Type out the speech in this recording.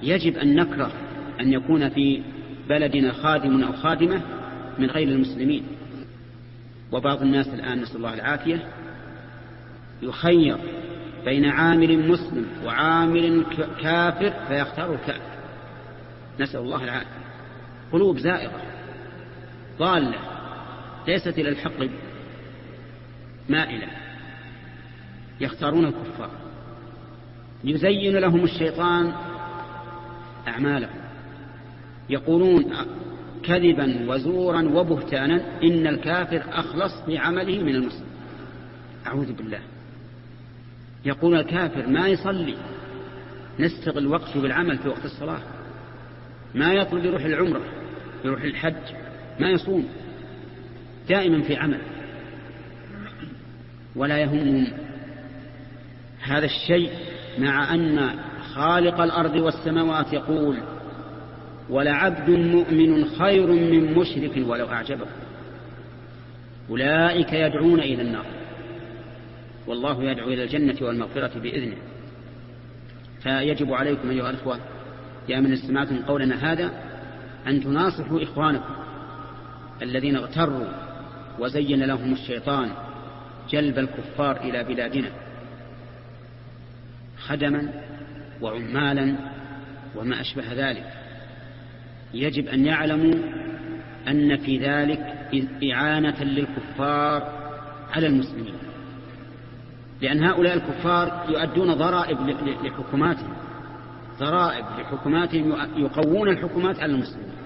يجب أن نكره أن يكون في بلدنا خادم أو خادمة من غير المسلمين. وبعض الناس الآن نسأل الله العافية يخير بين عامل مسلم وعامل كافر فيختار الكافر، نسأل الله العافية. قلوب زائغة ضالة ليست إلى الحق مائلة، يختارون الكفار، يزين لهم الشيطان أعمالهم، يقولون كذبا وزورا وبهتانا إن الكافر أخلص بعمله من المسلم. أعوذ بالله. يقول الكافر ما يصلي، نستغل وقته بالعمل في وقت الصلاة، ما يطلب يروح العمرة يروح الحج، ما يصوم، دائما في عمل ولا يهمهم هذا الشيء، مع أن خالق الأرض والسماوات يقول ولعبد مؤمن خير من مشرك ولو أعجبه. أولئك يدعون إلى النار والله يدعو إلى الجنة والمغفرة بإذنه. فيجب عليكم أيها الأخوة يا من استمعتم قولنا هذا أن تناصحوا إخوانكم الذين اغتروا وزين لهم الشيطان جلب الكفار إلى بلادنا خدما وعمالا وما أشبه ذلك. يجب أن يعلموا أن في ذلك إعانة للكفار على المسلمين، لأن هؤلاء الكفار يؤدون ضرائب لحكوماتهم، ضرائب لحكوماتهم يقوون الحكومات على المسلمين.